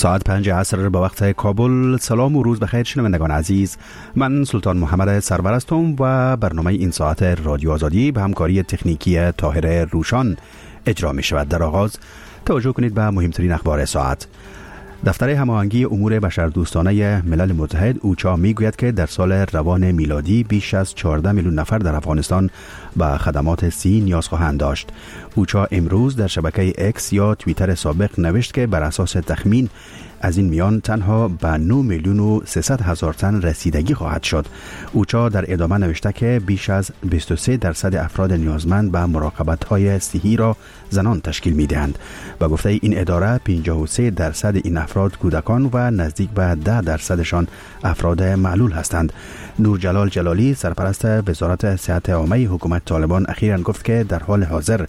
ساعت 5 عصر به وقت کابل. سلام و روز بخیر شنوندگان عزیز، من سلطان محمد سرور هستم و برنامه این ساعت رادیو آزادی به همکاری تکنیکی طاهر روشان اجرا می شود. در آغاز توجه کنید به مهمترین اخبار ساعت. دفتر هماهنگی امور بشردوستانه ملل متحد اوچا میگوید که در سال روان میلادی بیش از 14 میلیون نفر در افغانستان به خدمات صحی نیاز خواهند داشت. اوچا امروز در شبکه اکس یا توییتر سابق نوشت که بر اساس تخمین از این میان تنها به 9 میلیون و 300 هزار تن رسیدگی خواهد شد. اوچا در ادامه نوشته که بیش از 23% افراد نیازمند به مراقبت‌های صحی را زنان تشکیل می‌دهند. به گفته این اداره 53% این افراد کودکان و نزدیک به 10%شان افراد معلول هستند. نورجلال جلالی سرپرست وزارت صحت عامه حکومت طالبان اخیراً گفت که در حال حاضر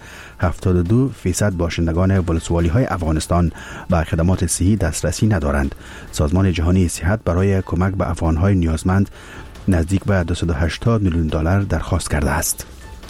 72% باشندگان ولسوالی‌های افغانستان به خدمات صحی دسترسی ندارند. سازمان جهانی صحت برای کمک به افغان‌های نیازمند نزدیک به 280 میلیون دلار درخواست کرده است.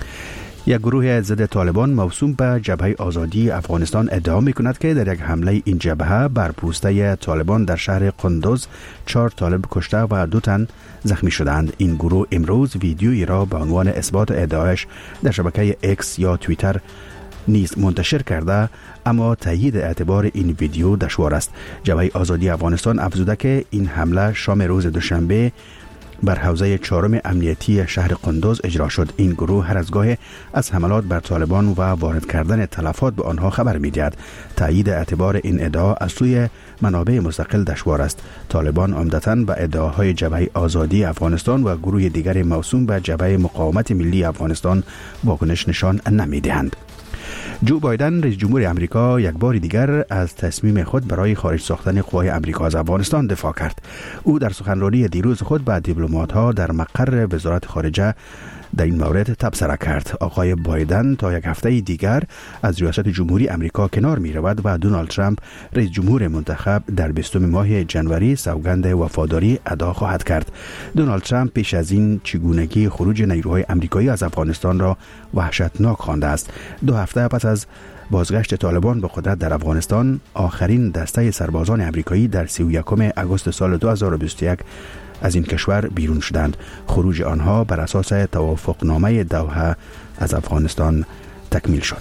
یک گروه ضد طالبان موسوم به جبهه آزادی افغانستان ادعا می‌کند که در یک حمله این جبهه بر پوسته طالبان در شهر قندوز 4 طالب کشته و 2 تن زخمی شدند. این گروه امروز ویدیویی را به عنوان اثبات ادعایش در شبکه اکس یا توییتر نیز منتشر کرده، اما تایید اعتبار این ویدیو دشوار است. جبهه آزادی افغانستان افزوده که این حمله شام روز دوشنبه بر حوزه 4 امنیتی شهر قندوز اجرا شد. این گروه هر از گاهی از حملات بر طالبان و وارد کردن تلفات به آنها خبر می‌دهد. تایید اعتبار این ادعا از سوی منابع مستقل دشوار است. طالبان عمدتاً به ادعاهای جبهه آزادی افغانستان و گروه دیگر موسوم به جبهه مقاومت ملی افغانستان واکنش نشان نمی‌دهند. جو بایدن رئیس جمهور امریکا یک بار دیگر از تصمیم خود برای خارج ساختن قوای امریکا از افغانستان دفاع کرد. او در سخنرانی دیروز خود به دیپلمات‌ها در مقر وزارت خارجه در این مورد تبصره کرد. آقای بایدن تا یک هفته دیگر از ریاست جمهوری امریکا کنار می رود و دونالد ترامپ رئیس جمهور منتخب در 20 ماه ژانویه سوگند وفاداری ادا خواهد کرد. دونالد ترامپ پیش از این چگونگی خروج نیروهای امریکایی از افغانستان را وحشتناک خوانده است. 2 هفته پس از بازگشت طالبان به قدرت در افغانستان، آخرین دسته سربازان امریکایی در 31 آگوست سال 2021 از این کشور بیرون شدند. خروج آنها بر اساس توافقنامه دوحه از افغانستان تکمیل شد.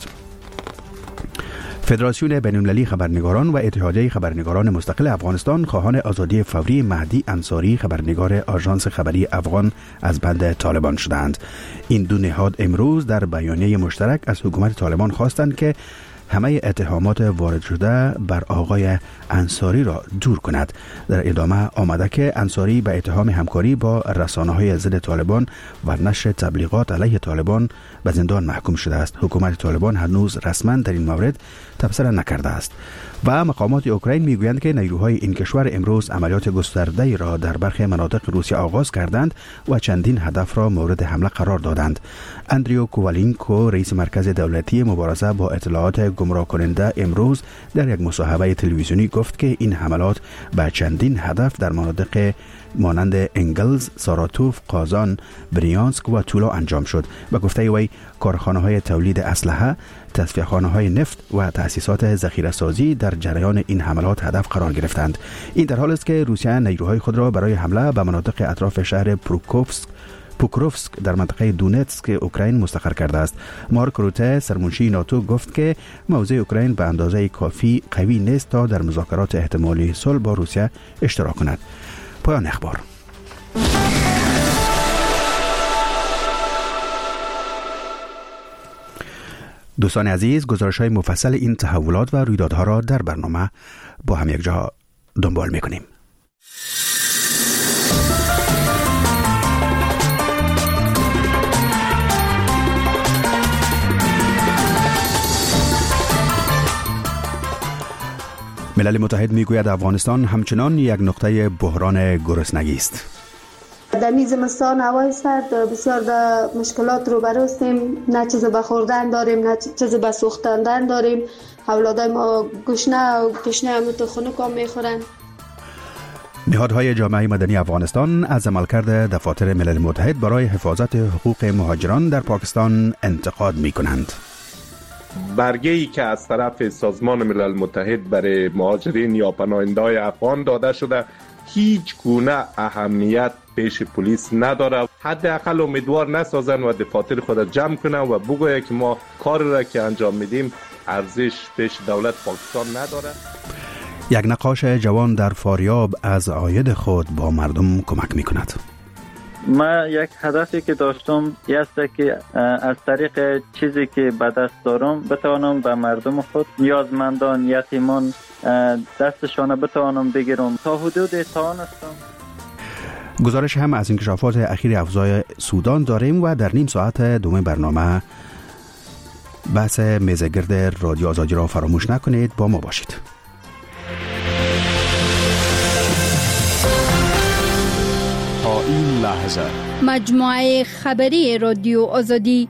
فدراسیون بین‌المللی خبرنگاران و اتحادیه خبرنگاران مستقل افغانستان خواهان آزادی فوری مهدی انصاری خبرنگار آژانس خبری افغان از بند طالبان شدند. این دو نهاد امروز در بیانیه مشترک از حکومت طالبان خواستند که همه اتهامات وارد شده بر آقای انصاری را دور کند. در ادامه آمده که انصاری به اتهام همکاری با رسانه‌های ضد طالبان و نشر تبلیغات علیه طالبان به زندان محکوم شده است. حکومت طالبان هنوز رسما در این مورد تبصره نکرده است. و مقامات اوکراین میگویند که نیروهای این کشور امروز عملیات گسترده را در برخی مناطق روسیه آغاز کردند و چندین هدف را مورد حمله قرار دادند. اندریو کووالینکو رئیس مرکز دولتی مبارزه با اطلاعات گمراه کننده امروز در یک مصاحبه تلویزیونی گفت که این حملات به چندین هدف در مناطق مانند انگلز، ساراتوف، قازان، بریانسک و تولا انجام شد. به گفته وی کارخانه‌های تولید اسلحه، تصفیه‌خانه‌های نفت و تأسیسات ذخیره‌سازی در جریان این حملات هدف قرار گرفتند. این در حالی است که روسیه نیروهای خود را برای حمله به مناطق اطراف شهر پوکروفسک در منطقه دونتسک اوکراین مستقر کرده است. مارک روته سرمنشی ناتو گفت که موضع اوکراین به اندازه کافی قوی نیست تا در مذاکرات احتمالی صلح با روسیه اشتراک کند. پایان اخبار. دوستان عزیز، گزارش‌های مفصل این تحولات و رویدادها را در برنامه با هم یک جا دنبال می‌کنیم. ملل متحد میگوید افغانستان همچنان یک نقطه بحران گرسنگی است. در این زمستان هوای سرد بسیار در مشکلات رو برستیم، نه چیز به خوردن داریم نه چیز به سوختاندن داریم. اولادای ما گشنه و تشنه هم تو خنک هم میخورن. نهادهای جامعه مدنی افغانستان از عملکرد دفاتر ملل متحد برای حفاظت حقوق مهاجران در پاکستان انتقاد میکنند. برگه‌ای که از طرف سازمان ملل متحد برای مهاجرین یا پناهنده‌های افغان داده شده هیچ گونه اهمیت پیش پلیس نداره. حداقل امیدوار نسازن و دفاتر خود جمع کنن و بگوید که ما کار را که انجام میدیم ارزش پیش دولت پاکستان نداره. یک نقاش جوان در فاریاب از عاید خود با مردم کمک میکند. من یک هدفی که داشتم است که از طریق چیزی که به دست دارم بتوانم به مردم خود، نیازمندان، یتیمان دستشان بتوانم بگیرم تا حدود توانستم. گزارش هم از انکشافات اخیر افزای سودان داریم و در نیم ساعت دوم برنامه بحث میزگرد رادیو آزادی را فراموش نکنید. با ما باشید. تا این لحظه مجموعه خبری رادیو آزادی.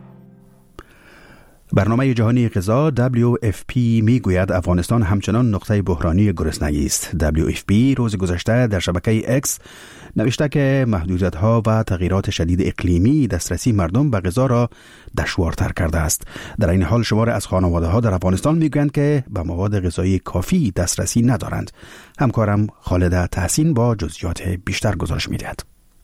برنامه جهانی غذا WFP میگوید افغانستان همچنان نقطه بحرانی گرسنگی است. WFP روز گذشته در شبکه X نوشته که محدودیت‌ها و تغییرات شدید اقلیمی دسترسی مردم به غذا را دشوارتر کرده است. در این حال شمار از خانواده‌ها در افغانستان میگویند که به مواد غذایی کافی دسترسی ندارند. همکارم خالده تحسین با جزئیات بیشتر گزارش می‌دهد.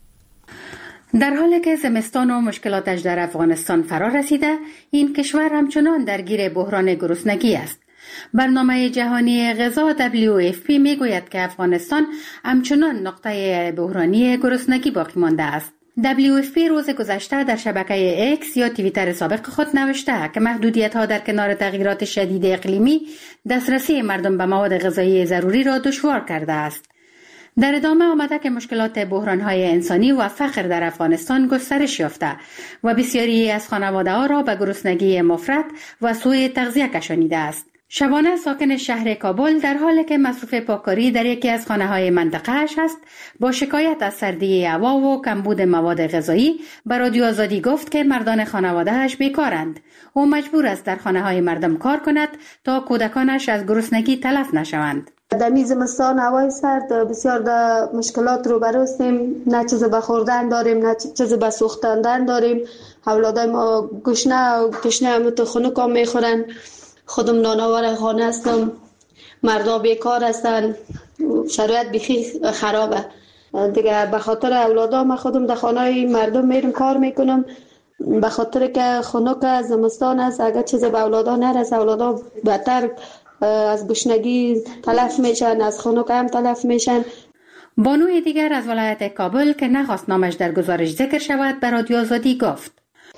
در حالی که زمستان و مشکلاتش در افغانستان فرا رسیده، این کشور همچنان درگیر بحران گرسنگی است. برنامه جهانی غذا WFP میگوید که افغانستان همچنان نقطه بحرانی گرسنگی باقی مانده است. WFP روز گذشته در شبکه X یا توییتر سابق خود نوشته که محدودیت‌ها در کنار تغییرات شدید اقلیمی دسترسی مردم به مواد غذایی ضروری را دشوار کرده است. در ادامه آمده که مشکلات بحران‌های انسانی و فقر در افغانستان گسترش یافته و بسیاری از خانواده‌ها را به گرسنگی مفرط و سوء تغذیه کشانیده است. شبانه ساکن شهر کابل در حالی که مصرف پاککاری در یکی از خانه‌های منطقه‌اش است، با شکایت از سردی هوا و کمبود مواد غذایی به رادیو آزادی گفت که مردان خانواده‌اش بیکارند. او مجبور است در خانه‌های مردم کار کند تا کودکانش از گرسنگی تلف نشوند. در زمستان هوای سرد بسیار در مشکلات رو برستیم، نه چیز به خوردن داریم نه چیز به سوختاندن داریم. اولادای ما گشنه هم تو خنک هم میخورن. خودم نانآور خانه هستم، مردا بیکار هستن، شرایط بیخی خرابه دیگه. به خاطر اولادا من خودم در خانه مردم میرم کار میکنم، به خاطر که خنک زمستان است. اگر چیز به اولادا نرسه اولادا بدتر از گشنگی تلف میشن، از خنک هم تلف میشن. بانوی دیگر از ولایت کابل که نخواست نامش در گزارش ذکر شود به رادیو آزادی گفت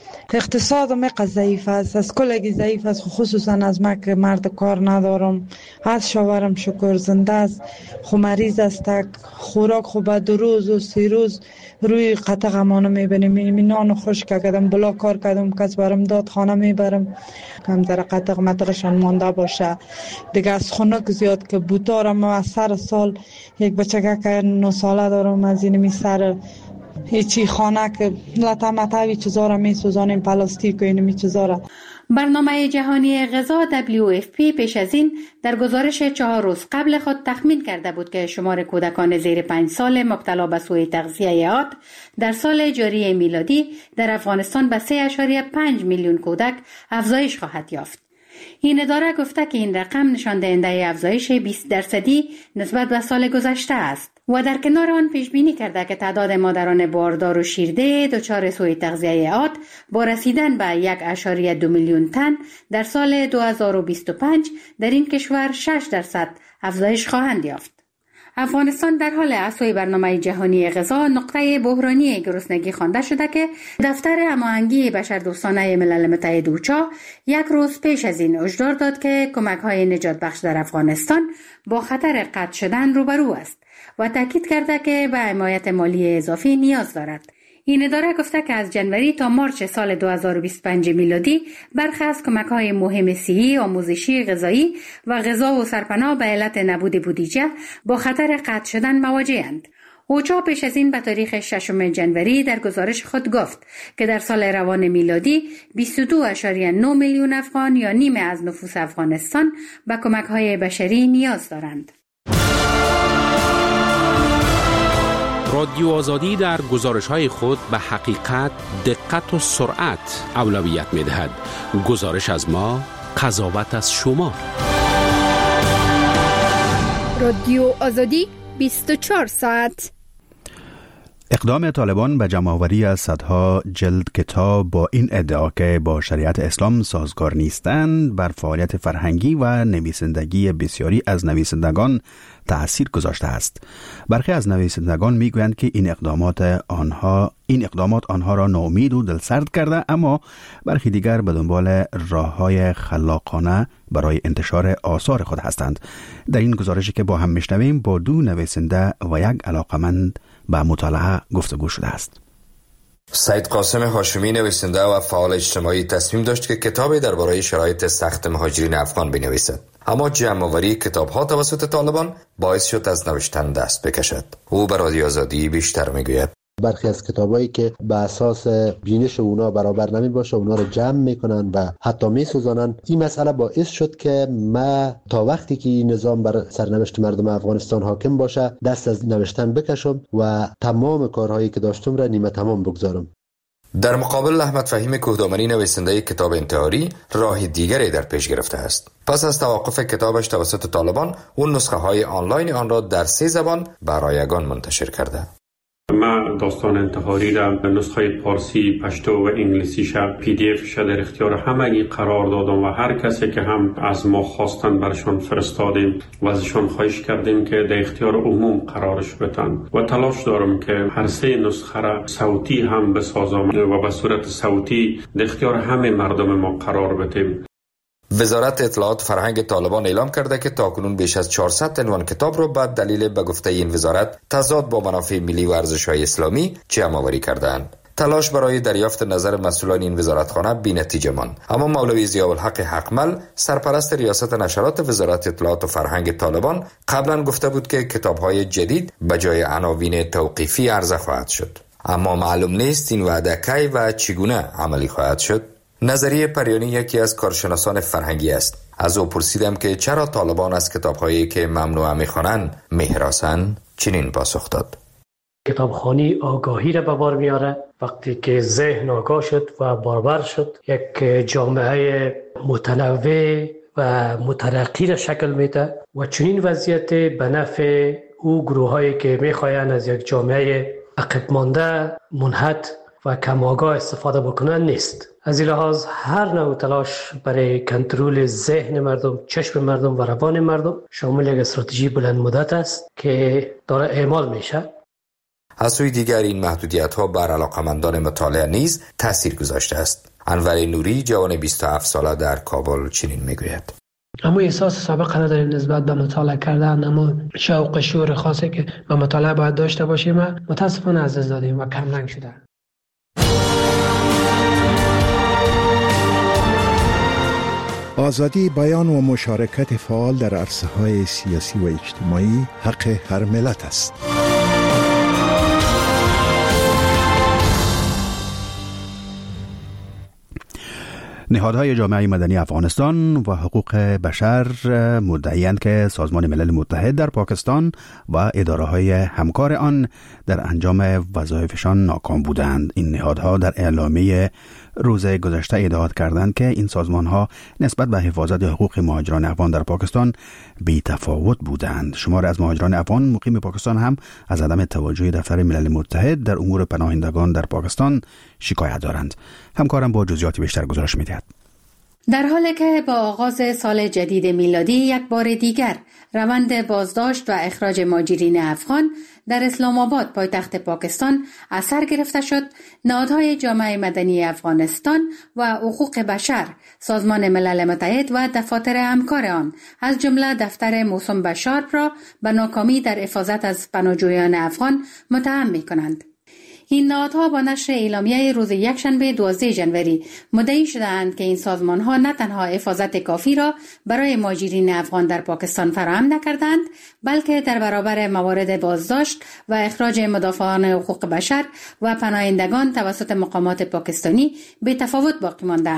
اقتصاد مقدار ضعیف است، از کلگی ضعیف است، خصوصا از من که مرد کار ندارم. از شوهرم شکر زنده است، خو مریض است، خوراک خوب 2 روز و 3 روز روی قطع امانه میبینیم. این نان خشک کردم، بلا کار کردم، کس برم داد خانه میبرم کم در قطع مطرشان مانده باشه دیگه. از خنک زیاد که بوتارم از سر سال یک بچه که 9 ساله دارم، از این می سر هیچی خانه که لطمتوی چیزا را می سوزانیم، پلاستیک و اینمی چیزا را. برنامه جهانی غذا WFP پیش از این در گزارش 4 روز قبل خود تخمین کرده بود که شمار کودکان زیر 5 سال مبتلا به سوء تغذیه عاد در سال جاری میلادی در افغانستان به 3.5 میلیون کودک افزایش خواهد یافت. این اداره گفته که این رقم نشان دهنده افزایش 20% نسبت به سال گذشته است و در کنار آن پیش بینی کرده که تعداد مادران باردار و شیرده دچار سوء تغذیه عاد با رسیدن به 1.2 میلیون تن در سال 2025 در این کشور 6% افزایش خواهند یافت. افغانستان در حال احصای برنامه جهانی غذا نقطه بحرانی گرسنگی خوانده شده که دفتر هماهنگی بشردوستانه ملل متحد اوچا 1 روز پیش از این هشدار داد که کمک‌های نجات بخش در افغانستان با خطر قطع شدن روبرو است و تاکید کرده که به حمایت مالی اضافی نیاز دارد. این اداره گفته که از جنوری تا مارچ سال 2025 میلادی برخی از کمک‌های مهم صحی، آموزشی، غذایی و غذا و سرپناه به علت نبود بودجه با خطر قطع شدن مواجه‌اند. اوچا پیش از این به تاریخ 6 جنوری در گزارش خود گفت که در سال روان میلادی 22.9 میلیون افغان یا نیمه از نفوس افغانستان به کمک‌های بشری نیاز دارند. رادیو آزادی در گزارش‌های خود به حقیقت، دقت و سرعت اولویت می‌دهد. گزارش از ما، قضاوت از شما. رادیو آزادی 24 ساعت. اقدام طالبان به جمع‌آوری از صدها جلد کتاب با این ادعا که با شریعت اسلام سازگار نیستند بر فعالیت فرهنگی و نویسندگی بسیاری از نویسندگان تأثیر گذاشته است. برخی از نویسندگان میگویند که این اقدامات آنها را ناامید و دلسرد کرده، اما برخی دیگر به دنبال راه‌های خلاقانه برای انتشار آثار خود هستند. در این گزارشی که با هم میشنویم با دو نویسنده و یک علاقمند به مطالعه گفتگو شده است. سید قاسم هاشمی نویسنده و فعال اجتماعی تصمیم داشت که کتابی درباره شرایط سخت مهاجرین افغان بنویسد، اما جمع‌آوری کتاب‌ها توسط طالبان باعث شد از نوشتن دست بکشد. او به رادیو آزادی بیشتر میگوید. برخی از کتابایی که به اساس بینش اونا برابر نمی باشه اونا رو جمع میکنن و حتی میسوزانن. این مسئله باعث شد که ما تا وقتی که این نظام بر سرنوشت مردم افغانستان حاکم باشه دست از نوشتن بکشم و تمام کارهایی که داشتم را نیمه تمام بگذارم. در مقابل احمد فهیم کوهدامنی نویسنده کتاب انتحاری راه دیگری در پیش گرفته است. پس از توقف کتابش توسط طالبان، اون نسخه های آنلاین آن را در 3 زبان به رایگان منتشر کرده. من داستان انتحاری را به نسخه پارسی، پشتو و انگلیسی PDF در اختیار همگی قرار دادم و هر کسی که هم از ما خواستن برشان فرستادیم و ازشان خواهش کردیم که در اختیار عموم قرارش بدن و تلاش دارم که هر 3 نسخه را صوتی هم بسازم و به صورت صوتی در اختیار همه مردم ما قرار بدیم. وزارت اطلاعات فرهنگ طالبان اعلام کرده که تاکنون بیش از 400 عنوان کتاب را به دلیل به گفته این وزارت تضاد با منافع ملی و ارزش‌های اسلامی جمع‌آوری کردند. تلاش برای دریافت نظر مسئولان این وزارتخانه بی‌نتیجه ماند، اما مولوی ضیاءالحق حقمل سرپرست ریاست نشرات وزارت اطلاعات و فرهنگ طالبان قبلا گفته بود که کتاب‌های جدید به جای عناوین توقیفی عرضه خواهد شد، اما معلوم نیست این وعده کی و چگونه عملی خواهد شد. نظریه پریانی یکی از کارشناسان فرهنگی است. از او پرسیدم که چرا طالبان از کتاب‌هایی که ممنوع می‌خوانند می‌هراسند. چنین پاسخ داد: کتابخوانی آگاهی را به بار میاره. وقتی که ذهن آگاه شد و بارور شد، یک جامعه متنوع و مترقی را شکل میده و چنین وضعیت به نفع او گروهایی که میخواین از یک جامعه عقب مانده، منحط و کم آگاه استفاده بکنن نیست. از این لحاظ هر نوع تلاش برای کنترل ذهن مردم، چشم مردم و روان مردم شامل یک استراتژی بلند مدت است که داره اعمال میشه. از سوی دیگر این محدودیت‌ها بر علاقمندان مطالعه نیز تاثیر گذاشته است. انور نوری جوان 27 ساله در کابل چنین میگوید: اما احساس سابقه نداریم نسبت به مطالعه کردن، اما شوق شور خاصی که به مطالعه باید داشته باشیم متاسفانه از دست دادیم و کم رنگ شده. آزادی بیان و مشارکت فعال در عرصه‌های سیاسی و اجتماعی حق هر ملت است. نهادهای جامعه مدنی افغانستان و حقوق بشر مدعی‌اند که سازمان ملل متحد در پاکستان و اداره‌های همکار آن در انجام وظایفشان ناکام بودند. این نهادها در اعلامیه روز گذشته ادعا کردند که این سازمان‌ها نسبت به حفاظت حقوق مهاجران افغان در پاکستان بی‌تفاوت بودند. شمار از مهاجران افغان مقیم پاکستان هم از عدم توجه دفتر ملل متحد در امور پناهندگان در پاکستان شکایت دارند. همکارم با جزئیات بیشتر گزارش می‌دهد. در حالی که با آغاز سال جدید میلادی یک بار دیگر روند بازداشت و اخراج مهاجرین افغان در اسلام آباد پایتخت پاکستان اثر گرفته شد، نهادهای جامعه مدنی افغانستان و حقوق بشر، سازمان ملل متحد و دفاتر همکار آن از جمله دفتر موسوم به شارپ را به ناکامی در حفاظت از پناهجویان افغان متهم می‌کنند. این نهادها با نشر اعلامیه روز یکشنبه 12 ژانویه مدعی شدند که این سازمان‌ها نه تنها حفاظت کافی را برای مهاجرین افغان در پاکستان فراهم نکردند، بلکه در برابر موارد بازداشت و اخراج مدافعان حقوق بشر و پناهندگان توسط مقامات پاکستانی بی‌تفاوت باقی ماندند.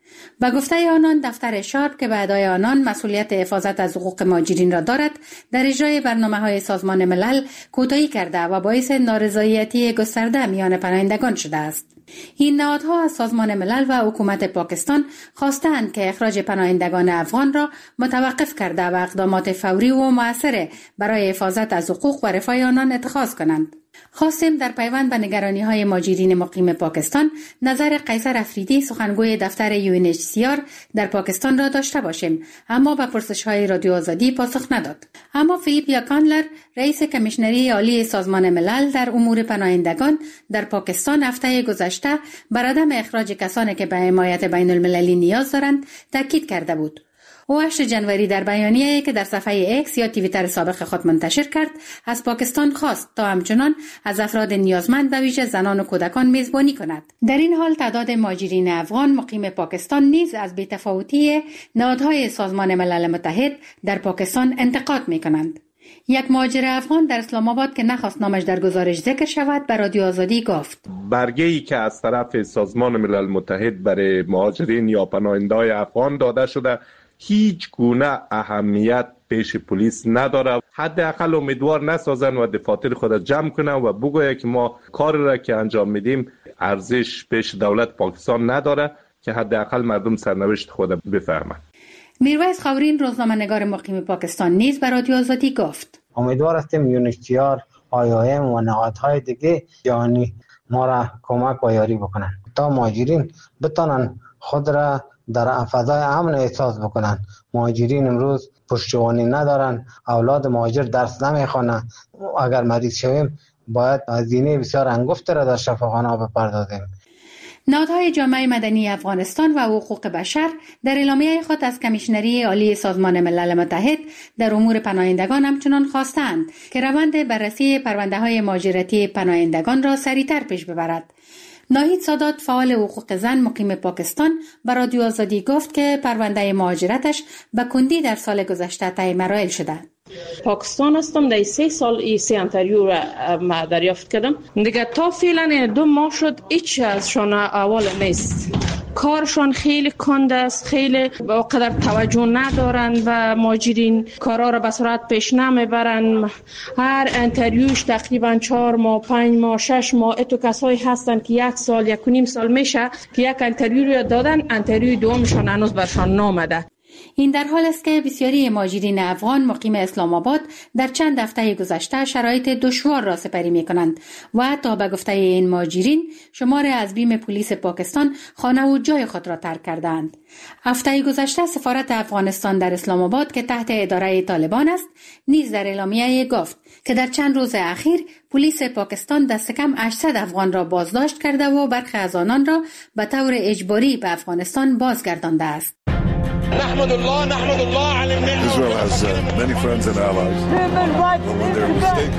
به گفته آنان دفتر شارپ که به ادعای آنان مسئولیت حفاظت از حقوق مهاجرین را دارد در اجرای برنامه‌های سازمان ملل کوتاهی کرده و باعث نارضایتی گسترده میان پناهندگان شده است. این نهادها از سازمان ملل و حکومت پاکستان خواستند که اخراج پناهندگان افغان را متوقف کرده و اقدامات فوری و مؤثر برای حفاظت از حقوق و رفاه آنان اتخاذ کنند. خواستیم در پیوند به نگرانی‌های مهاجرین مقیم پاکستان نظر قیصر افریدی سخنگوی دفتر UNHCR در پاکستان را داشته باشیم، اما به پرسش‌های رادیو آزادی پاسخ نداد. اما فیلیپ کانلر رئیس کمیشنری عالی سازمان ملل در امور پناهندگان در پاکستان هفته گذشته بر عدم اخراج کسانی که به حمایت بین المللی نیاز دارند تاکید کرده بود. او 8 جنوری در بیانیه‌ای که در صفحه ایکس یا توییتر سابق خود منتشر کرد از پاکستان خواست تا همچنان از افراد نیازمند به ویژه زنان و کودکان میزبانی کند. در این حال تعداد مهاجرین افغان مقیم پاکستان نیز از بی‌تفاوتی نهادهای سازمان ملل متحد در پاکستان انتقاد می‌کنند. یک مهاجر افغان در اسلام آباد که نخواست نامش در گزارش ذکر شود به رادیو آزادی گفت: برگه‌ای که از طرف سازمان ملل متحد برای مهاجرین یا پناهنده‌های افغان داده شده هیچ گونه اهمیت پیش پلیس نداره. حداقل امیدوار نسازن و دفاتر خود جمع کنن و بگویه که ما کاری را که انجام میدیم ارزش پیش دولت پاکستان نداره که حداقل مردم سرنوشت خود بفهمند. میرویس خاورین روزنامه‌نگار مقیم پاکستان نیز به رادیو آزادی گفت: امیدوار هستیم UNHCR، IOM و نهادهای دیگه جهانی ما را کمک و یاری بکنن تا مهاجرین بتونن خود را در فضای امن احساس بکنن. مهاجرین امروز پشتوانه ندارن، اولاد مهاجر درس نمیخوانن. اگر مریض شویم باید هزینه بسیار انگفت را در شفاخانه بپردازیم. نهادهای جامعه مدنی افغانستان و حقوق بشر در اعلامیه خود از کمیشنری عالی سازمان ملل متحد در امور پناهندگان همچنان خواستند که روند بررسی پرونده‌های مهاجرتی پناهندگان را سریعتر پیش ببرد. ناهید سادات فعال حقوق زن مقیم پاکستان به رادیو آزادی گفت که پرونده مهاجرتش به کندی در سال گذشته طی مراحل شده. پاکستان هستم، در 3 سال 3 انتریو را دریافت کردم. دیگه تا فعلا 2 ماه شد هیچ ازشان اول نیست. کارشان خیلی کند است، خیلی با قدر توجه ندارن و مهاجرین کارا را به سرعت پیش نمیبرن. هر انتریوش تقریبا 4 ماه 5 ماه 6 ماه. اتو کسایی هستن که 1 سال 1.5 سال میشه که یک انتریو را دادن، انتریو دومشان هنوز برشان نامده. این در حال است که بسیاری مهاجرین افغان مقیم اسلام آباد در چند هفته گذشته شرایط دشوار را سپری می کنند و حتی به گفته این مهاجرین شمار از بیم پلیس پاکستان خانه و جای خود را ترک کردند. هفته گذشته سفارت افغانستان در اسلام آباد که تحت اداره طالبان است نیز در اعلامیه گفت که در چند روز اخیر پلیس پاکستان دست کم 800 افغان را بازداشت کرده و برخی از آنان را به طور اجباری به افغانستان بازگردانده است. نحمد الله على النعمة. Israel has many friends and allies. When they're mistaken.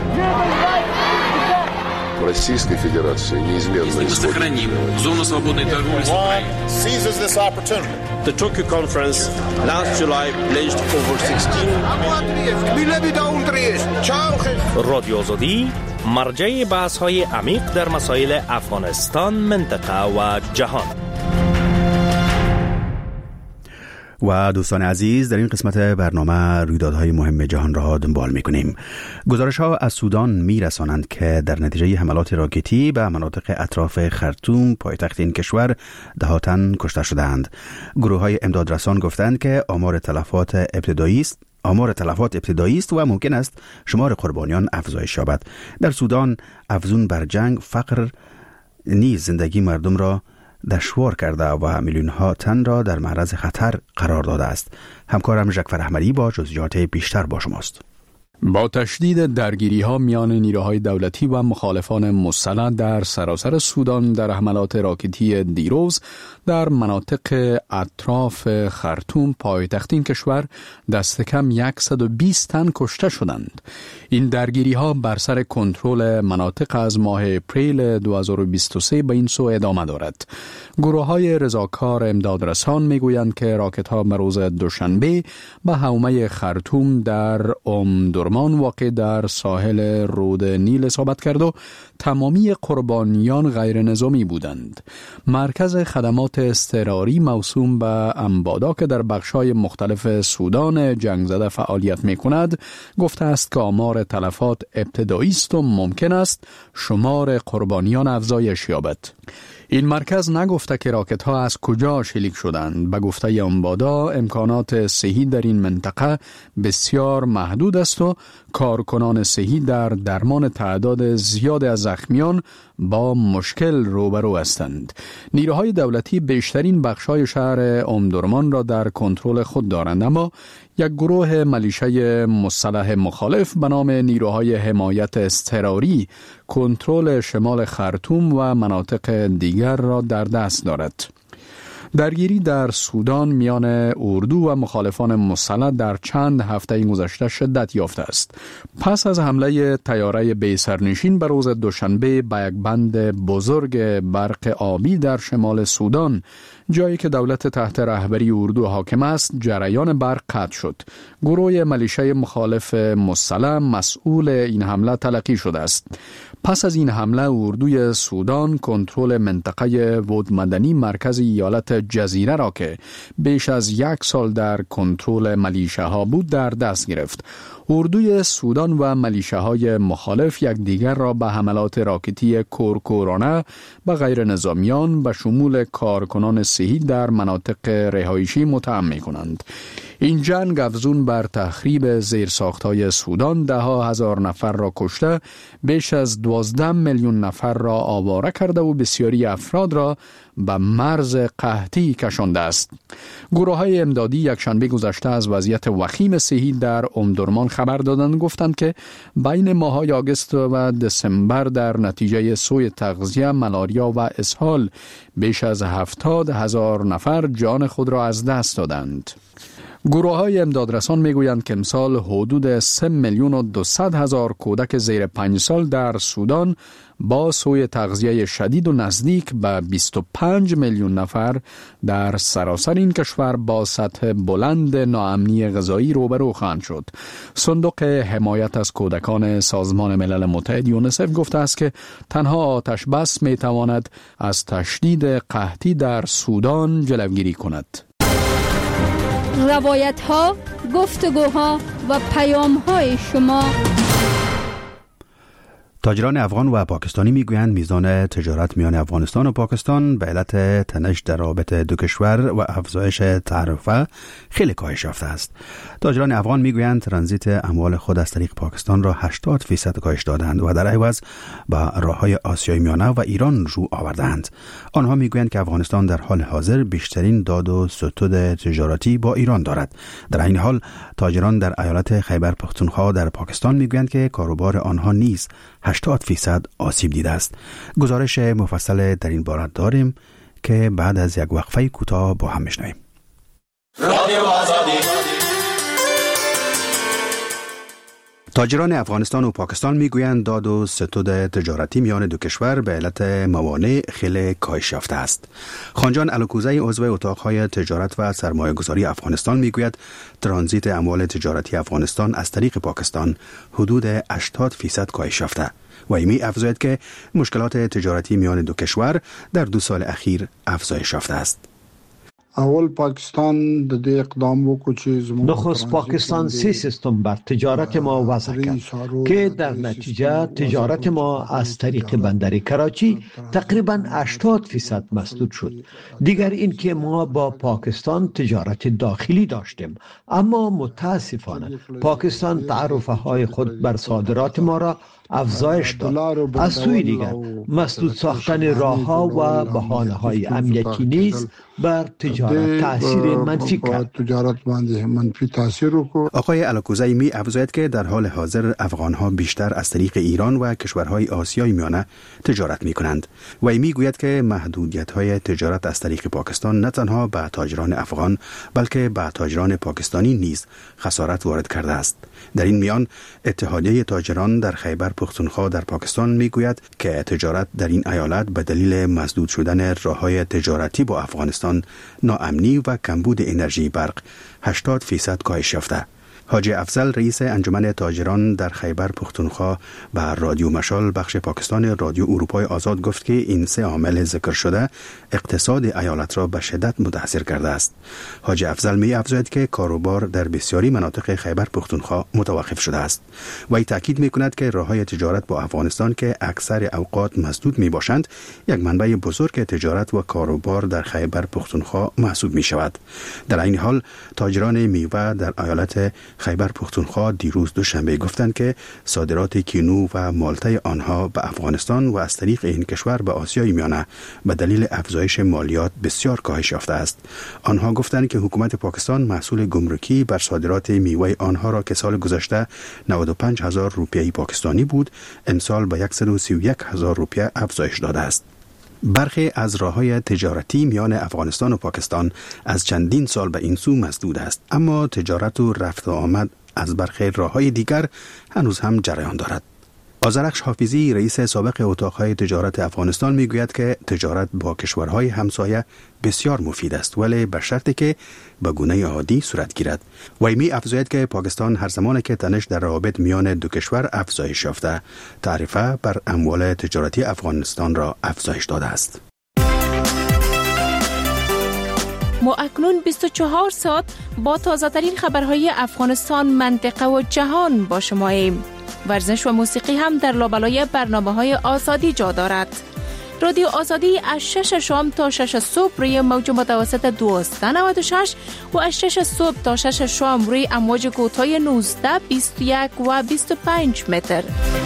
Российской Федерации неизменно сохраним зону свободной торговли с Украиной. Seizes this opportunity. The Tokyo conference last July pledged over 16 رادیو آزادی مرجع بحث‌های عمیق در مسائل افغانستان، منطقه و جهان. و دوستان عزیز، در این قسمت برنامه رویدادهای مهم جهان را دنبال می‌کنیم. گزارش‌ها از سودان می‌رسانند که در نتیجه حملات راکتی به مناطق اطراف خرطوم پایتخت این کشور ده‌ها تن کشته شدند. گروه‌های امدادرسان گفتند که آمار تلفات ابتدایی است و ممکن است شمار قربانیان افزایش یابد. در سودان افزون بر جنگ، فقر نیز زندگی مردم را دشوار کرده و میلیون ها تن را در معرض خطر قرار داده است. همکارم جعفر احمدی با جزئیات بیشتر با شماست. با تشدید درگیری‌ها میان نیروهای دولتی و مخالفان مسلح در سراسر سودان در حملات راکتی دیروز در مناطق اطراف خرطوم پایتخت این کشور دست کم 120 تن کشته شدند. این درگیری‌ها بر سر کنترل مناطق از ماه اپریل 2023 به این سو ادامه دارد. گروه‌های رضاکار امدادرسان میگویند که راکت‌ها به روز دوشنبه به حومه خرطوم در امدرمان واقع در ساحل رود نیل اصابت کرد و تمامی قربانیان غیر نظامی بودند. مرکز خدمات اضطراری موسوم به امبادا که در بخش‌های مختلف سودان جنگ زده فعالیت می‌کند گفته است که آمار تلفات ابتدایی است و ممکن است شمار قربانیان افزایش یابد. این مرکز نگفته که راکت ها از کجا شلیک شدند. به گفته امبادا امکانات صحی در این منطقه بسیار محدود است و کارکنان صحی در درمان تعداد زیاد از زخمیان با مشکل روبرو هستند. نیروهای دولتی بیشترین بخش‌های شهر امدرمان را در کنترل خود دارند، اما یک گروه ملیشه مسلح مخالف به نام نیروهای حمایت اضطراری کنترل شمال خرطوم و مناطق دیگر را در دست دارد. درگیری در سودان میان اردو و مخالفان مسلح در چند هفته گذشته شدت یافته است. پس از حمله طیاره بی سرنشین به روز دوشنبه به یک بند بزرگ برق آبی در شمال سودان، جایی که دولت تحت رهبری اردو حاکم است، جریان برق قطع شد. گروه ملیشه مخالف مسلح مسئول این حمله تلقی شده است. پس از این حمله اردوی سودان کنترل منطقه ود مدنی مرکز ایالت جزیره را که بیش از 1 سال در کنترل ملیشه ها بود در دست گرفت. اردوی سودان و ملیشه های مخالف یکدیگر را به حملات راکتی کورکورانه به غیر نظامیان به شمول کارکنان صحی در مناطق رهایشی متهم می‌کنند. این جنگ افزون بر تخریب زیرساخت‌های سودان ده‌ها هزار نفر را کشته، بیش از 12 میلیون نفر را آواره کرده و بسیاری افراد را به مرز قحطی کشانده است. گروه‌های امدادی یکشنبه گذشته از وضعیت وخیم صحی در امدرمان خبر دادند، گفتند که بین ماه‌های آگوست و دسامبر در نتیجه سوء تغذیه، ملاریا و اسهال بیش از 70,000 نفر جان خود را از دست دادند. گروه‌های امدادرسان میگویند که امسال حدود 3,200,000 کودک زیر 5 سال در سودان با سوء تغذیه شدید و نزدیک به 25 میلیون نفر در سراسر این کشور با سطح بلند ناامنی غذایی روبرو خواهند شد. صندوق حمایت از کودکان سازمان ملل متحد یونیسف گفته است که تنها آتش بس میتواند از تشدید قحطی در سودان جلوگیری کند. روایت ها، گفتگوها و پیام های شما. تاجران افغان و پاکستانی میگویند میزان تجارت میان افغانستان و پاکستان به علت تنش در رابطه دو کشور و افزایش تعرفه خیلی کاهش یافته است. تاجران افغان میگویند ترانزیت اموال خود از طریق پاکستان را 80% کاهش دادند و در عوض به راههای آسیای میانه و ایران رو آوردند. آنها میگویند که افغانستان در حال حاضر بیشترین داد و ستد تجارتی با ایران دارد. در این حال تاجران در ایالت خیبر پختونخوا در پاکستان میگویند که کاروبار آنها نیز 80% آسیب دیده است. گزارش مفصل در این باره داریم که بعد از یک وقفه کوتاه با هم میشنویم. تاجران افغانستان و پاکستان میگویند داد و ستد تجارتی میان دو کشور به علت موانع خیلی کاهش یافته است. خانجان الکوزی عضو اتاقهای تجارت و سرمایه گذاری افغانستان میگوید ترانزیت اموال تجارتی افغانستان از طریق پاکستان حدود 80% کاهش یافته و ایمی افزاید که مشکلات تجارتی میان دو کشور در 2 سال اخیر افزایش یافته است. اول پاکستان د دې اقدام وکړ چې نخست پاکستان سیستم بر تجارت ما وضع کرد که در نتیجه تجارت ما از طریق بندر کراچی تقریبا 80% مسدود شد. دیگر این که ما با پاکستان تجارت داخلی داشتیم، اما متاسفانه پاکستان تعرفه های خود بر صادرات ما را افزایش داد. از سوی دیگر مسدود ساختن راه‌ها و بهانه‌های امنیتی نیز بر تجارت تاثیر منفی کرد. آقای الکوزی می افزاید که در حال حاضر افغان‌ها بیشتر از طریق ایران و کشورهای آسیای میانه تجارت می‌کنند و می گوید که محدودیت‌های تجارت از طریق پاکستان نه تنها به تاجران افغان بلکه به تاجران پاکستانی نیز خسارت وارد کرده است. در این میان اتحادیه تاجران در خیبر پختونخوا در پاکستان میگوید که تجارت در این ایالت به دلیل مسدود شدن راه‌های تجارتی با افغانستان، ناامنی و کمبود انرژی برق 80% کاهش یافته. حاجی افضل رئیس انجمن تاجران در خیبر پختونخوا به رادیو مشال بخش پاکستان رادیو اروپای آزاد گفت که این 3 عامل ذکر شده اقتصاد ایالت را به شدت متاثر کرده است. حاجی افضل می افزاید که کاروبار در بسیاری مناطق خیبر پختونخوا متوقف شده است. وی تاکید می کند که راههای تجارت با افغانستان که اکثر اوقات مسدود می باشند یک منبع بزرگ تجارت و کاروبار در خیبر پختونخوا محسوب می شود. در این حال تاجران میوه در ایالت خیبر پختونخوا دیروز دوشنبه گفتند که صادرات کینو و مالته آنها به افغانستان و از طریق این کشور به آسیای میانه به دلیل افزایش مالیات بسیار کاهش یافته است. آنها گفتند که حکومت پاکستان محصول گمرکی بر صادرات میوه آنها را که سال گذشته 95,000 روپیه پاکستانی بود، امسال به 131,000 روپیه افزایش داده است. برخی از راه‌های تجارتی میان افغانستان و پاکستان از چندین سال به این سو مسدود است، اما تجارت و رفت و آمد از برخی راه‌های دیگر هنوز هم جریان دارد. آذرخش حافظی رئیس سابق اتاق‌های تجارت افغانستان میگوید که تجارت با کشورهای همسایه بسیار مفید است، ولی به شرطی که به گونه عادی صورت گیرد. وی می افزاید که پاکستان هر زمان که تنش در روابط میان دو کشور افزایش یافته، تعرفه بر اموال تجارتی افغانستان را افزایش داده است. ما اکنون 24 ساعت با تازه‌ترین خبرهای افغانستان، منطقه و جهان با شماییم. ورزش و موسیقی هم در لابلای برنامه‌های آزادی جا دارد. رادیو آزادی از 6 شام تا 6 صبح روی موج متوسط 1296 و از 6 صبح تا 6 شام روی امواج کوتاه 19، 21 و 25 متر.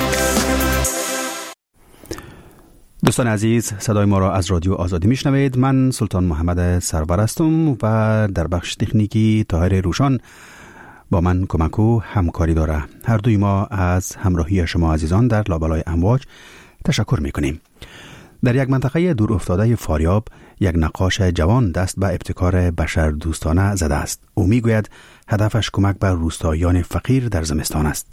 دوستان عزیز، صدای ما را از رادیو آزادی میشنوید. من سلطان محمد سرور هستم و در بخش تکنیکی طاهر روشان با من کمک و همکاری داره. هر دوی ما از همراهی شما عزیزان در لابلای امواج تشکر میکنیم. در یک منطقه دور افتاده فاریاب یک نقاش جوان دست به ابتکار بشر دوستانه زده است. او میگوید هدفش کمک به روستاییان فقیر در زمستان است.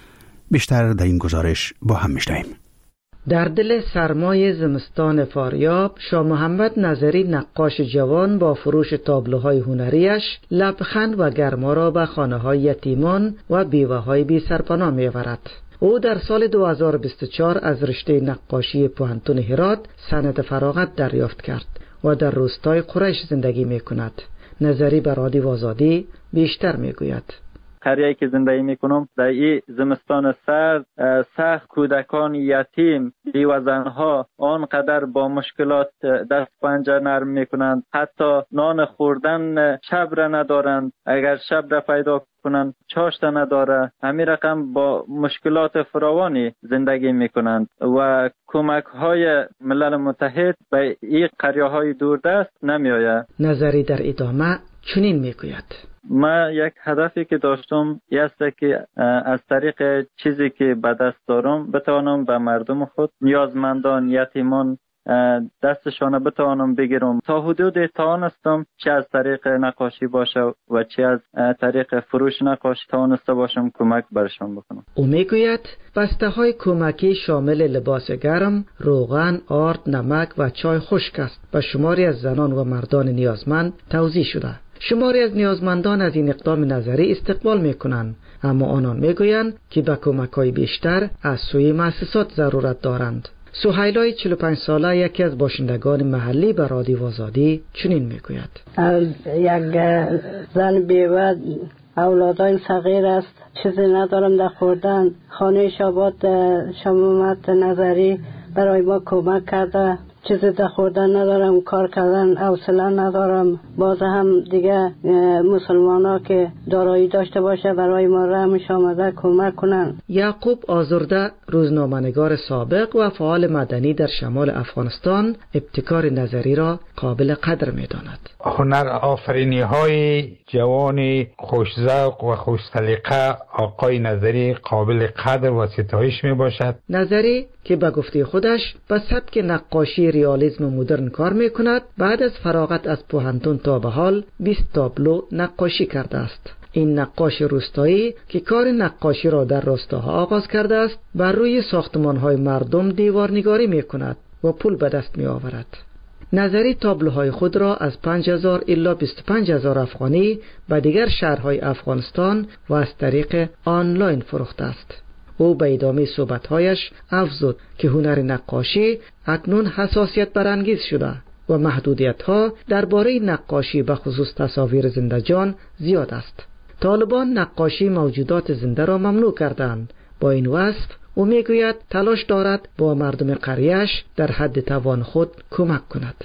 بیشتر در این گزارش با هم میشنویم. در دل سرمای زمستان فاریاب، شاه محمد نظری نقاش جوان با فروش تابلوهای هنریش لبخند و گرما را به خانه‌های یتیمان و بیوه‌های بی سرپناه می‌آورد. او در سال 2024 از رشته نقاشی پوهنتون هرات سند فراغت دریافت کرد و در روستای قریش زندگی می‌کند. نظری به رادیو آزادی بیشتر می‌گوید. قریه‌ای که زندگی میکنم در این زمستان سرد سخت، کودکان یتیم، بیوه زنها آنقدر با مشکلات دست پنجه نرم میکنند، حتی نان خوردن شب را ندارند، اگر شب را پیدا کنند چاشت نداره. همین رقم با مشکلات فراوانی زندگی میکنند و کمک های ملل متحد به این قریه های دوردست نمی آید. نظری در ادامه چنین میگوید: من یک هدفی که داشتم است که از طریق چیزی که به دست دارم بتوانم به مردم خود، نیازمندان، یتیمان دستشان بتوانم بگیرم. تا حدود توانستم چه از طریق نقاشی باشه و چه از طریق فروش نقاشی توانسته باشم کمک برشان بکنم. او میگوید بسته های کمکی شامل لباس گرم، روغن، آرد، نمک و چای خشک است. به شماری از زنان و مردان نیازمند توزیع شده. شماری از نیازمندان از این اقدام نظری استقبال میکنند، اما آنان میگویند که به کمک‌های بیشتر از سوی مؤسسات ضرورت دارند. سهیلای 45 ساله یکی از باشندگان محلی به رادیو آزادی چنین میگوید: یک زن بیوه، اولادای صغیر است، چیزی ندارم در خوردن. خانه شابات شمامت نظری برای ما کمک کرده، چیزی در خوردن ندارم، کار کردن حوصله ندارم. باز هم دیگه مسلمان ها که دارایی داشته باشه برای ما رحمش آمده کمک کنن. یعقوب آزرده، روزنامه‌نگار سابق و فعال مدنی در شمال افغانستان، ابتکار نظری را قابل قدر می‌داند. هنر آفرینی های جوان خوش‌ذوق و خوش سلیقه آقای نظری قابل قدر و ستایش میباشد. نظری که به گفته خودش به سبک نقاشی ریالیسم مدرن کار میکند، بعد از فراغت از پوهنتون تا به حال 20 تابلو نقاشی کرده است. این نقاش روستایی که کار نقاشی را در روستاها آغاز کرده است، بر روی ساختمان‌های مردم دیوارنگاری میکند و پول به دست میآورد. نظری تابلوهای خود را از 5000 الی 25000 افغانی به دیگر شهرهای افغانستان و از طریق آنلاین فروخته است. او به ادامه صحبت‌هایش افزود که هنر نقاشی اکنون حساسیت برانگیز شده و محدودیت‌ها درباره نقاشی به خصوص تصاویر زنده جان زیاد است. طالبان نقاشی موجودات زنده را ممنوع کردند. با این وصف او میگوید تلاش دارد با مردم قریه‌اش در حد توان خود کمک کند.